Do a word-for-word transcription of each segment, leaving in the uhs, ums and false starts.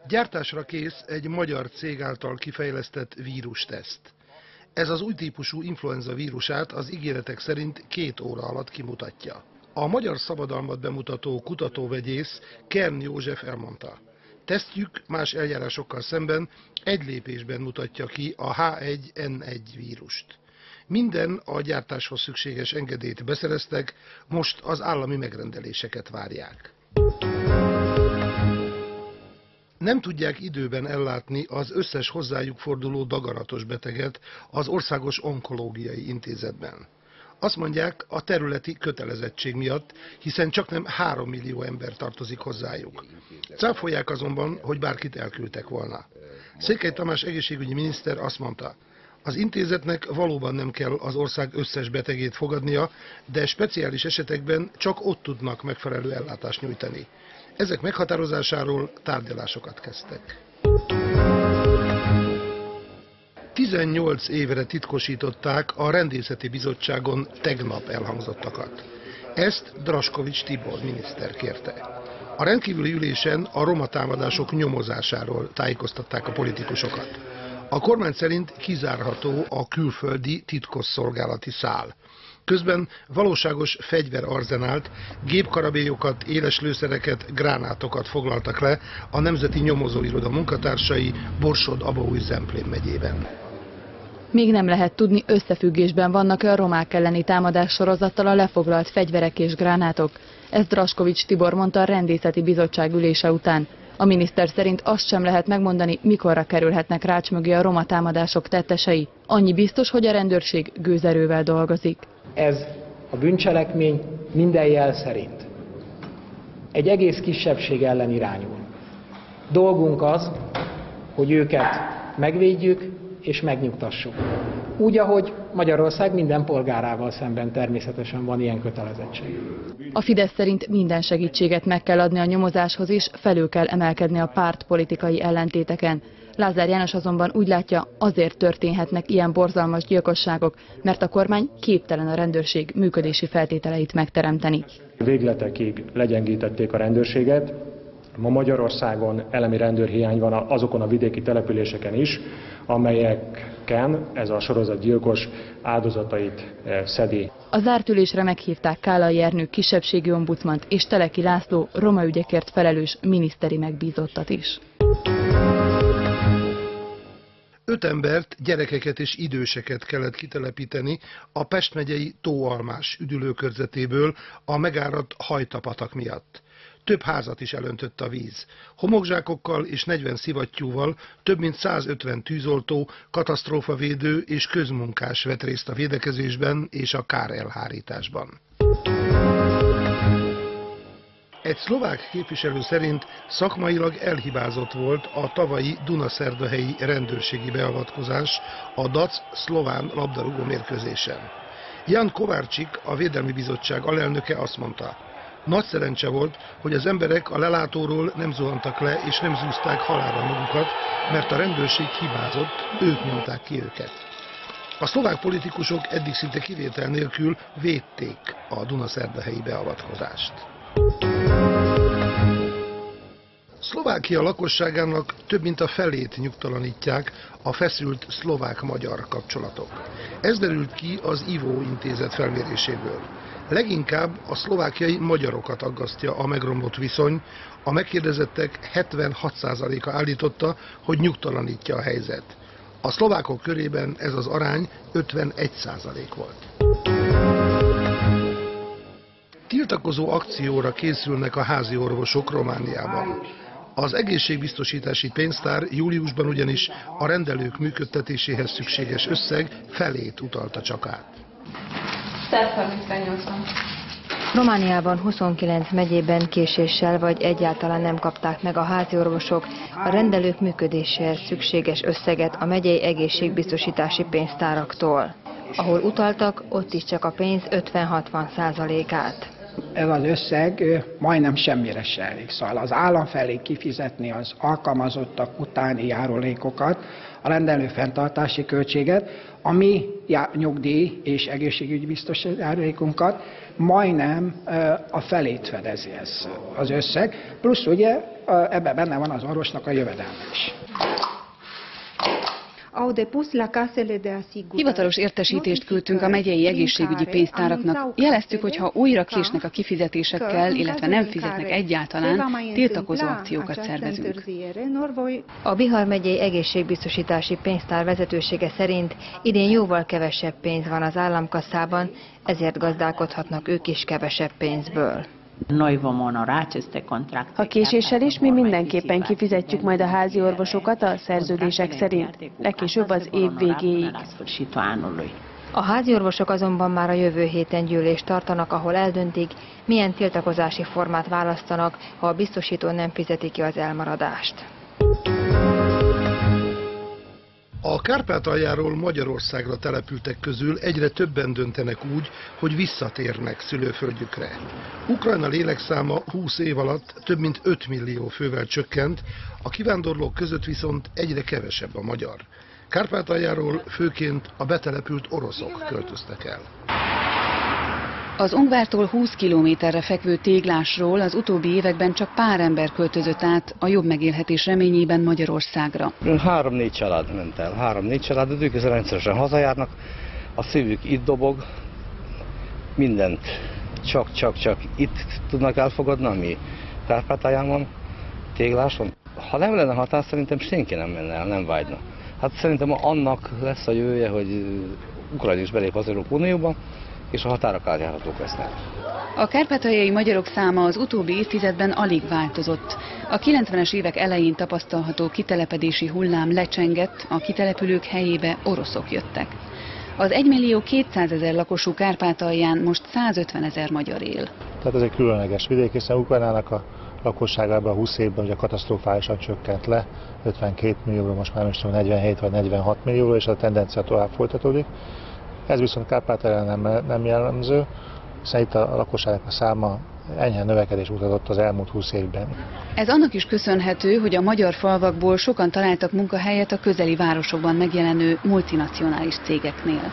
Gyártásra kész egy magyar cég által kifejlesztett vírusteszt. Ez az új típusú influenza vírusát az ígéretek szerint két óra alatt kimutatja. A magyar szabadalmat bemutató kutatóvegyész Kern József elmondta: tesztjük más eljárásokkal szemben egy lépésben mutatja ki a H egy N egy vírust. Minden a gyártáshoz szükséges engedélyt beszereztek, most az állami megrendeléseket várják. Nem tudják időben ellátni az összes hozzájuk forduló daganatos beteget az Országos Onkológiai Intézetben. Azt mondják, a területi kötelezettség miatt, hiszen csaknem három millió ember tartozik hozzájuk. Cáfolják azonban, hogy bárkit elküldtek volna. Székely Tamás egészségügyi miniszter azt mondta: az intézetnek valóban nem kell az ország összes betegét fogadnia, de speciális esetekben csak ott tudnak megfelelő ellátást nyújtani. Ezek meghatározásáról tárgyalásokat kezdtek. tizennyolc évre titkosították a Rendészeti Bizottságon tegnap elhangzottakat. Ezt Draskovics Tibor miniszter kérte. A rendkívüli ülésen a roma támadások nyomozásáról tájékoztatták a politikusokat. A kormány szerint kizárható a külföldi titkosszolgálati szál. Közben valóságos fegyverarzenált, gépkarabélyokat, éles lőszereket, gránátokat foglaltak le a Nemzeti Nyomozóiroda munkatársai Borsod-Abaúj-Zemplén megyében. Még nem lehet tudni, összefüggésben vannak-e a romák elleni támadás sorozattal a lefoglalt fegyverek és gránátok. Ezt Draskovics Tibor mondta a Rendészeti Bizottság ülése után. A miniszter szerint azt sem lehet megmondani, mikorra kerülhetnek rács mögé a roma támadások tettesei. Annyi biztos, hogy a rendőrség gőzerővel dolgozik. Ez a bűncselekmény minden jel szerint egy egész kisebbség ellen irányul. Dolgunk az, hogy őket megvédjük és megnyugtassuk. Úgy, ahogy Magyarország minden polgárával szemben természetesen van ilyen kötelezettség. A Fidesz szerint minden segítséget meg kell adni a nyomozáshoz is, felül kell emelkedni a pártpolitikai ellentéteken. Lázár János azonban úgy látja, azért történhetnek ilyen borzalmas gyilkosságok, mert a kormány képtelen a rendőrség működési feltételeit megteremteni. Végletekig legyengítették a rendőrséget. Ma Magyarországon elemi rendőrhiány van azokon a vidéki településeken is, amelyeken ez a sorozatgyilkos áldozatait szedi. A zárt ülésre meghívták Kállai Ernő kisebbségi ombudsmant és Teleki László roma ügyekért felelős miniszteri megbízottat is. Öt embert, gyerekeket és időseket kellett kitelepíteni a Pest megyei Tóalmás üdülőkörzetéből a megáradt Hajtapatak miatt. Több házat is elöntött a víz. Homokzsákokkal és negyven szivattyúval több mint százötven tűzoltó, katasztrófavédő és közmunkás vett részt a védekezésben és a kárelhárításban. Egy szlovák képviselő szerint szakmailag elhibázott volt a tavalyi dunaszerdahelyi rendőrségi beavatkozás a dé á cé szlován labdarúgó mérkőzésen. Jan Kovácsik, a Védelmi Bizottság alelnöke azt mondta: nagy szerencse volt, hogy az emberek a lelátóról nem zuhantak le és nem zúzták halálra magukat, mert a rendőrség hibázott, ők nyomták ki őket. A szlovák politikusok eddig szinte kivétel nélkül védték a dunaszerdahelyi beavatkozást. Szlovákia lakosságának több mint a felét nyugtalanítják a feszült szlovák-magyar kapcsolatok. Ez derült ki az i vé o intézet felméréséből. Leginkább a szlovákiai magyarokat aggasztja a megromlott viszony, a megkérdezettek hetvenhat százaléka állította, hogy nyugtalanítja a helyzet. A szlovákok körében ez az arány ötvenegy százalék volt. Tiltakozó akcióra készülnek a házi orvosok Romániában. Az egészségbiztosítási pénztár júliusban ugyanis a rendelők működtetéséhez szükséges összeg felét utalta csak át. Romániában huszonkilenc megyében késéssel vagy egyáltalán nem kapták meg a házi orvosok a rendelők működéséhez szükséges összeget a megyei egészségbiztosítási pénztáraktól. Ahol utaltak, ott is csak a pénz ötven-hatvan százalékát. Ez az összeg majdnem semmire se elég. Szóval az állam felé kifizetni az alkalmazottak utáni járulékokat, a rendelő fenntartási költséget, a mi nyugdíj és egészségügyi biztosítási járulékunkat majdnem a felét fedezi ez az összeg, plusz ugye ebben benne van az orvosnak a jövedelme is. Hivatalos értesítést küldtünk a megyei egészségügyi pénztáraknak. Jeleztük, hogy ha újra késnek a kifizetésekkel, illetve nem fizetnek egyáltalán, tiltakozó akciókat szervezünk. A Bihar megyei egészségbiztosítási pénztár vezetősége szerint idén jóval kevesebb pénz van az államkasszában, ezért gazdálkodhatnak ők is kevesebb pénzből. Ha késéssel is, mi mindenképpen kifizetjük majd a házi orvosokat a szerződések szerint, legkésőbb az év végéig. A házi orvosok azonban már a jövő héten gyűlést tartanak, ahol eldöntik, milyen tiltakozási formát választanak, ha a biztosító nem fizeti ki az elmaradást. A Kárpátaljáról Magyarországra települtek közül egyre többen döntenek úgy, hogy visszatérnek szülőföldjükre. Ukrajna lélekszáma húsz év alatt több mint öt millió fővel csökkent, a kivándorlók között viszont egyre kevesebb a magyar. Kárpátaljáról főként a betelepült oroszok költöztek el. Az Ungvártól húsz kilométerre fekvő Téglásról az utóbbi években csak pár ember költözött át a jobb megélhetés reményében Magyarországra. Három-négy család ment el, három-négy család, de ők ezzel rendszeresen hazajárnak, a szívük itt dobog, mindent csak-csak-csak itt tudnak elfogadni, ami Kárpátalján van, Tégláson. Ha nem lenne határ, szerintem senki nem menne el, nem vágyna. Hát szerintem annak lesz a jövője, hogy Ukrajna is belép az Európai Unióba, és a határok átjárhatók lesznek. A kárpátaljai magyarok száma az utóbbi évtizedben alig változott. A kilencvenes évek elején tapasztalható kitelepedési hullám lecsengett, a kitelepülők helyébe oroszok jöttek. Az egymillió kétszázezer lakosú Kárpátalján most százötvenezer magyar él. Tehát ez egy különleges vidék, hiszen Ukrajnának a lakosságában a húsz évben ugye katasztrofálisan csökkent le, ötvenkét millióból most már most negyvenhét vagy negyvenhat millióról, és a tendencia tovább folytatódik. Ez viszont Kárpátalján nem, nem jellemző, hiszen itt a lakosságnak a száma enyhe növekedés mutatott az elmúlt húsz évben. Ez annak is köszönhető, hogy a magyar falvakból sokan találtak munkahelyet a közeli városokban megjelenő multinacionális cégeknél.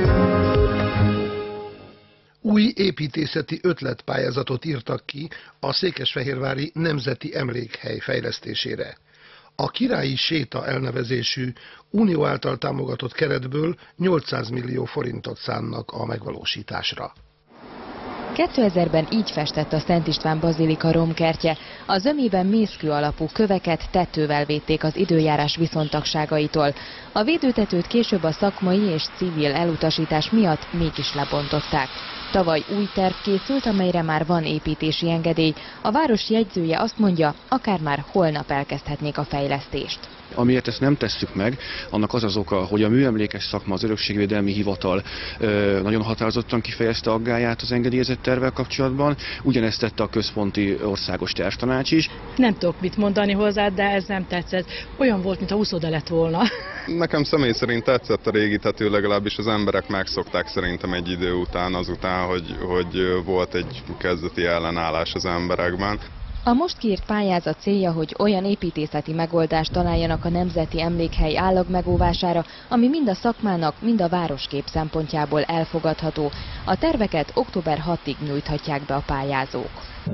Új építészeti ötletpályázatot írtak ki a székesfehérvári Nemzeti Emlékhely fejlesztésére. A Királyi Séta elnevezésű unió által támogatott keretből nyolcszáz millió forintot szánnak a megvalósításra. kétezerben így festett a Szent István bazilika romkertje. A zömében mészkő alapú köveket tetővel védték az időjárás viszontagságaitól. A védőtetőt később a szakmai és civil elutasítás miatt mégis lebontották. Tavaly új terv készült, amelyre már van építési engedély. A város jegyzője azt mondja, akár már holnap elkezdhetnék a fejlesztést. Amiért ezt nem tesszük meg, annak az az oka, hogy a műemlékes szakma, az Örökségvédelmi Hivatal ö, nagyon határozottan kifejezte aggályát az engedélyezett tervvel kapcsolatban, ugyanezt tette a Központi Országos Tervtanács is. Nem tudok mit mondani hozzá, de ez nem tetszett. Olyan volt, mintha úszoda lett volna. Nekem személy szerint tetszett a régi tető, legalábbis az emberek megszokták szerintem egy idő után, azután, hogy, hogy volt egy kezdeti ellenállás az emberekben. A most kiírt pályázat célja, hogy olyan építészeti megoldást találjanak a Nemzeti Emlékhely állagmegóvására, ami mind a szakmának, mind a városkép szempontjából elfogadható. A terveket október hatodikáig nyújthatják be a pályázók.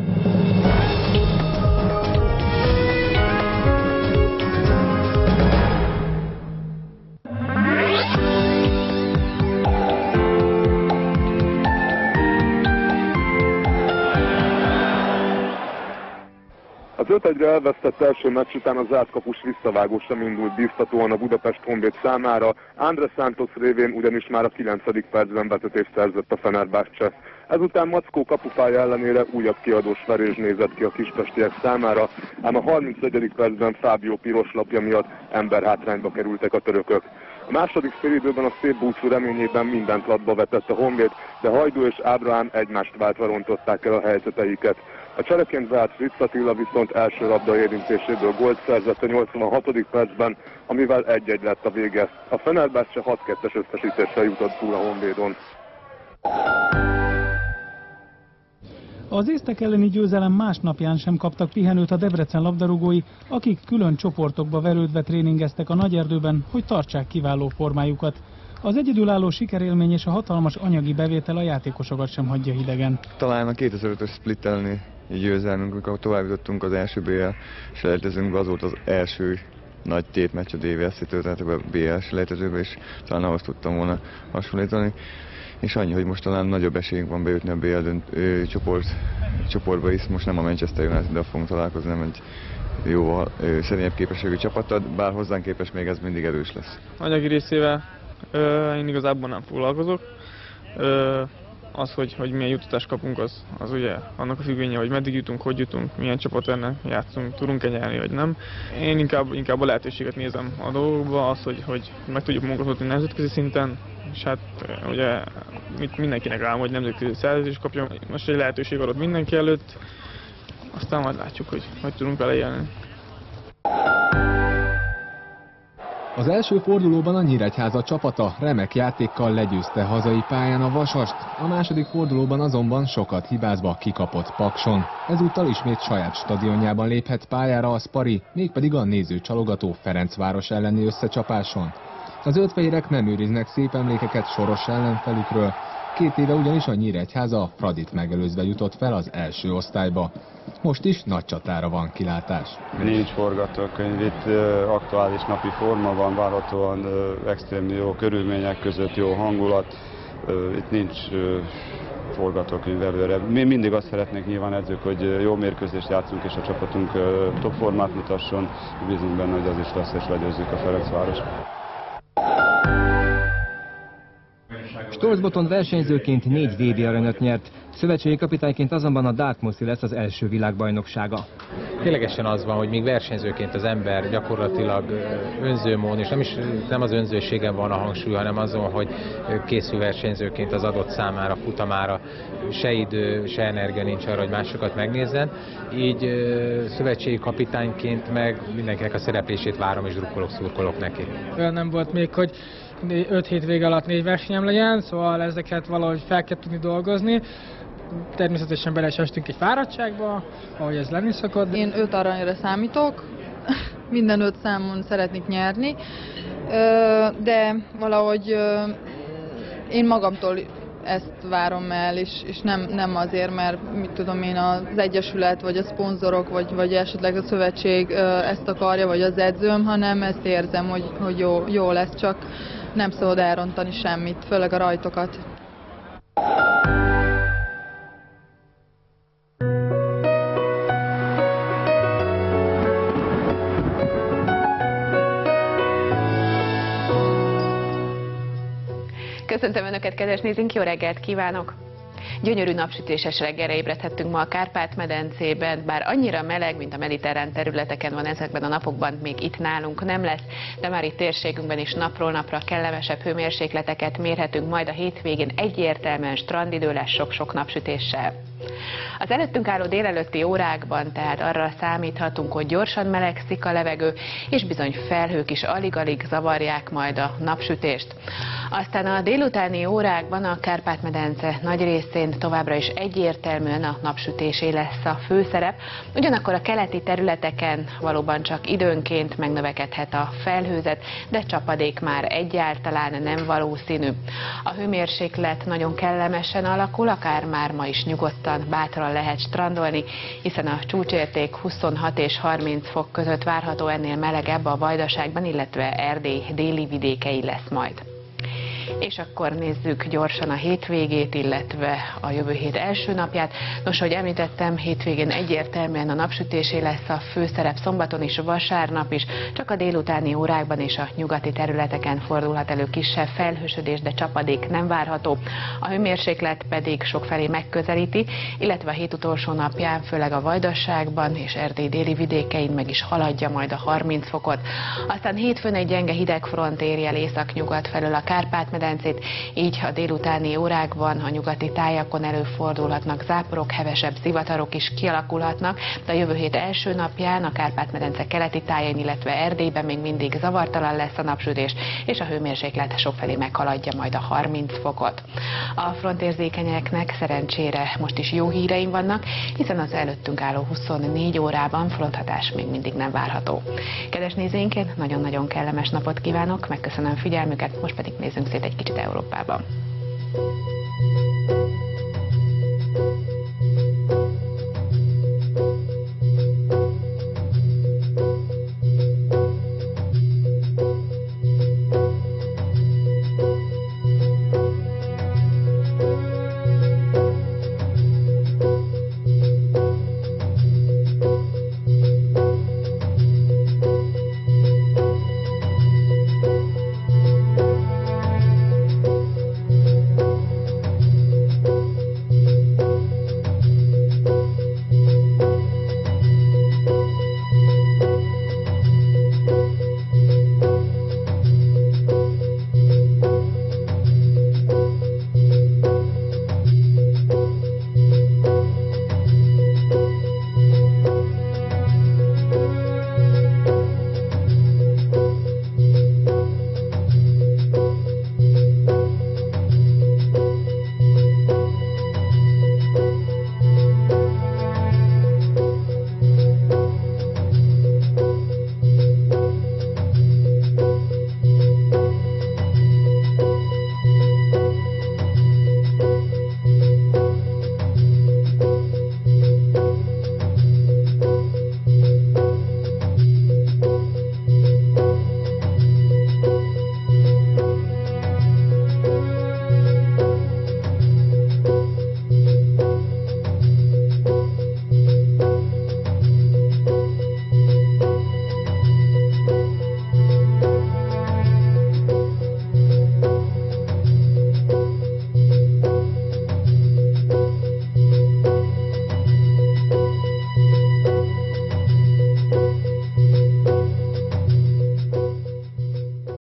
Az öt egyre elvesztett első meccs után a zártkapus visszavágó sem indult bíztatóan a Budapest Honvéd számára, Andrés Santos révén ugyanis már a kilencedik percben betetést szerzett a Fenerbahce. Ezután Mackó kapufája ellenére újabb kiadós verés nézett ki a kispestiek számára, ám a harmincegyedik percben Fábio piros lapja miatt emberhátrányba kerültek a törökök. A második félidőben a szép búcsú reményében mindent latba vetett a Honvéd, de Hajdú és Ábrahám egymást váltva rontották el a helyzeteiket. A csereként beállt Fritz Attila viszont első labda érintéséből gólt szerzett a nyolcvanhatodik percben, amivel egy-egy lett a vége. A Fenerbahce hat kettes összesítéssel jutott túl a Honvédon. Az észtek elleni győzelem másnapján sem kaptak pihenőt a Debrecen labdarúgói, akik külön csoportokba verődve tréningeztek a Nagyerdőben, hogy tartsák kiváló formájukat. Az egyedülálló sikerélmény és a hatalmas anyagi bevétel a játékosokat sem hagyja hidegen. Talán a kétezer-ötös Split elleni győzelmünk, amikor tovább jutottunk az első bé el selejtezőnkbe, az volt az első nagy tétmeccs a dé vé es cé történetében a bé el selejtezőbe, és talán ahhoz tudtam volna hasonlítani. És annyi, hogy most talán nagyobb esélyünk van bejutni a bé el dönt, ö, csoport, csoportba is. Most nem a Manchester United-del fogunk találkozni, nem egy jóval szerényebb képességű csapattal, bár hozzánk képest még ez mindig erős lesz. Anyagi részével ö, én igazából nem foglalkozok. Ö, az, hogy, hogy milyen juttatást kapunk, az, az ugye annak a függvénye, hogy meddig jutunk, hogy jutunk, milyen csapat ellen játszunk, tudunk-e nyerni, vagy nem. Én inkább, inkább a lehetőséget nézem a dolgokba, az, hogy, hogy meg tudjuk munkatolni nemzetközi szinten, és hát ugye mindenkinek állam, hogy nemzetközi szerződést kapjon. Most egy lehetőség adott mindenki előtt, aztán majd látjuk, hogy hogy tudunk vele élni. Az első fordulóban a Nyíregyháza csapata remek játékkal legyőzte hazai pályán a Vasast, a második fordulóban azonban sokat hibázva kikapott Pakson. Ezúttal ismét saját stadionjában léphet pályára a Spari, mégpedig a nézőcsalogató Ferencváros elleni összecsapáson. Az zöldfehérek nem őriznek szép emlékeket soros ellenfelükről, két éve ugyanis a Nyíregyháza Fradit megelőzve jutott fel az első osztályba. Most is nagy csatára van kilátás. Nincs forgatókönyv, itt uh, aktuális napi forma van, várhatóan uh, extrém jó körülmények között jó hangulat, uh, itt nincs uh, forgatókönyv előre. Mi mindig azt szeretnénk nyilván edzők, hogy jó mérkőzést játszunk és a csapatunk uh, top formát mutasson, bízunk benne, hogy az is lesz és legyőzzük a Ferencvárost. Stolzboton versenyzőként négy vé bé aranyat nyert, szövetségi kapitányként azonban a Dartmouthi lesz az első világbajnoksága. Ténylegesen az van, hogy még versenyzőként az ember gyakorlatilag önzőmódon, és nem is nem az önzőségen van a hangsúly, hanem azon, hogy készül versenyzőként az adott számára, futamára, se idő, se energia nincs arra, hogy másokat megnézzen. Így szövetségi kapitányként meg mindenkinek a szereplését várom és drukkolok, szurkolok neki. Olyan nem volt még, hogy öt hétvége alatt négy versenyem legyen, szóval ezeket valahogy fel kell tudni dolgozni. Természetesen bele is estünk egy fáradtságba, ahogy ez lenni szokott. Én öt aranyra számítok, minden öt számon szeretnék nyerni, de valahogy én magamtól ezt várom el, és, és nem, nem azért, mert mit tudom én, az egyesület, vagy a szponzorok, vagy, vagy esetleg a szövetség ezt akarja, vagy az edzőm, hanem ezt érzem, hogy, hogy jó, jó lesz, csak nem szabad elrontani semmit, főleg a rajtokat. Köszöntöm Önöket, kedves nézőink, jó reggelt kívánok! Gyönyörű napsütéses reggelre ébredhettünk ma a Kárpát-medencében, bár annyira meleg, mint a mediterrán területeken van ezekben a napokban, még itt nálunk nem lesz, de már itt térségünkben is napról napra kellemesebb hőmérsékleteket mérhetünk, majd a hétvégén egyértelműen strandidő lesz sok-sok napsütéssel. Az előttünk álló délelőtti órákban tehát arra számíthatunk, hogy gyorsan melegszik a levegő, és bizony felhők is alig-alig zavarják majd a napsütést. Aztán a délutáni órákban a Kárpát-medence nagy részén továbbra is egyértelműen a napsütésé lesz a főszerep, ugyanakkor a keleti területeken valóban csak időnként megnövekedhet a felhőzet, de csapadék már egyáltalán nem valószínű. A hőmérséklet nagyon kellemesen alakul, akár már ma is nyugodtan, bátran lehet strandolni, hiszen a csúcsérték huszonhat és harminc fok között várható, ennél melegebb a Vajdaságban, illetve Erdély déli vidékei lesz majd. És akkor nézzük gyorsan a hétvégét, illetve a jövő hét első napját. Nos, ahogy említettem, hétvégén egyértelműen a napsütésé lesz a főszerep, szombaton is, vasárnap is, csak a délutáni órákban és a nyugati területeken fordulhat elő kisebb felhősödés, de csapadék nem várható. A hőmérséklet pedig sokfelé megközelíti, illetve a hét utolsó napján, főleg a Vajdaságban és Erdély déli vidékein meg is haladja majd a harminc fokot. Aztán hétfőn egy gyenge hidegfront éri el északnyugat felől a Kárpát-medencét, így a délutáni órákban a nyugati tájakon előfordulhatnak záporok, hevesebb zivatarok is kialakulhatnak, de a jövő hét első napján a Kárpát-medence keleti tájain, illetve Erdélyben még mindig zavartalan lesz a napsütés, és a hőmérséklet sokfelé meghaladja majd a harminc fokot. A frontérzékenyeknek szerencsére most is jó híreim vannak, hiszen az előttünk álló huszonnégy órában fronthatás még mindig nem várható. Kedves nézőink, nagyon-nagyon kellemes napot kívánok, megköszönöm figyelmüket, most pedig nézzünk szét egy kicsit Európában.